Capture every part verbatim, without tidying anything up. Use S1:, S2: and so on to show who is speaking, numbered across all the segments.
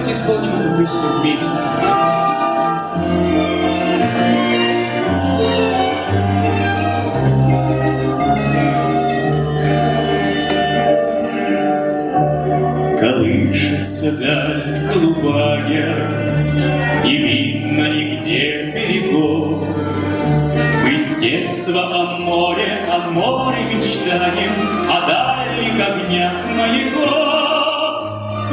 S1: Давайте исполним эту песню вместе. Колышется даль голубая, не видно нигде берегов. Мы с детства о море, о море мечтаем, о дальних огнях маяков.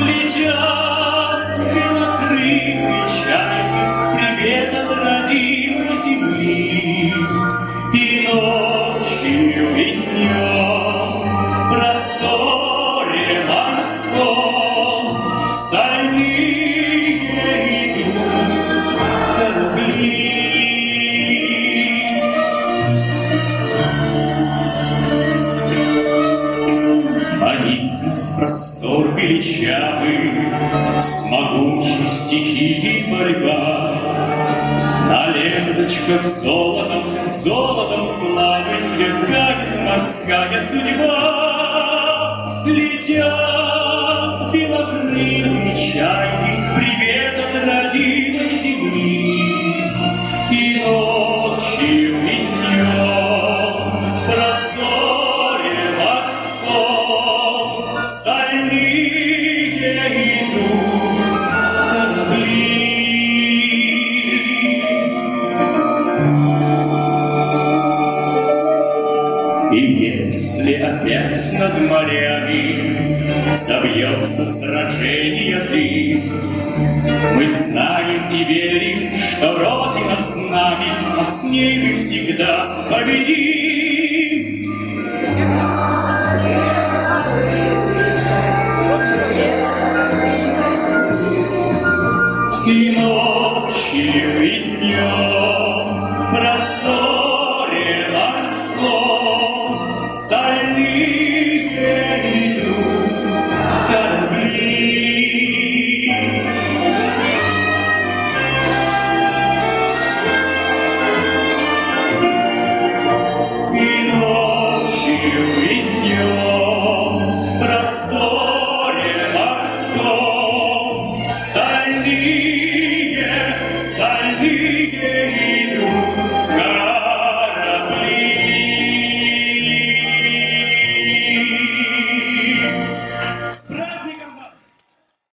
S1: Летят белокрылые чайки, привет от родимой земли. И ночью, и днем в просторе морском стальные идут корабли. Манит нас простор величавый, с могучей стихией борьба. На ленточках золотом, золотом славы сверкает морская судьба. Летят белокрылые чайки, привет от родимой земли. И ночью, и днем в просторе морском стальные идут корабли. И если опять над морями забьется сражение дым, мы знаем и верим, что Родина с нами, а с ней мы всегда победим.